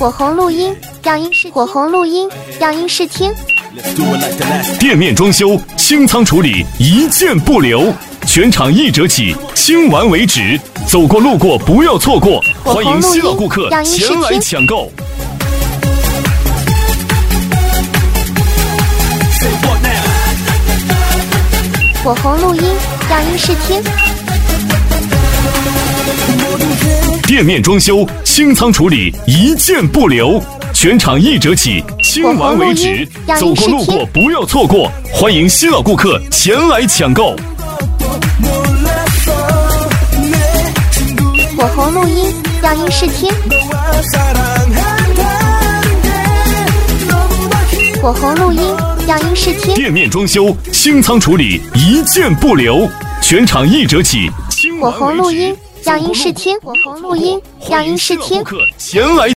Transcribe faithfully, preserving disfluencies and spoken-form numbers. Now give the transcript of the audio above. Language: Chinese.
火红录音，让音视火红录音，让音视听。 店面装修、清仓处理，一件不留，全场一折起，清完为止。走过路过不要错过，欢迎新老顾客前来抢购。 火红录音，让音视听。 店面装修、清仓处理，一件不留，全场一折起，清完为止。走过路过不要错过，欢迎新老顾客前来抢购。 火红录音，让音视听。火红录音，让音视听。 店面装修、清仓处理，一件不留，全场一折起，清完为止。 火红录音，让音视听。火红录音，让音视听。 前来。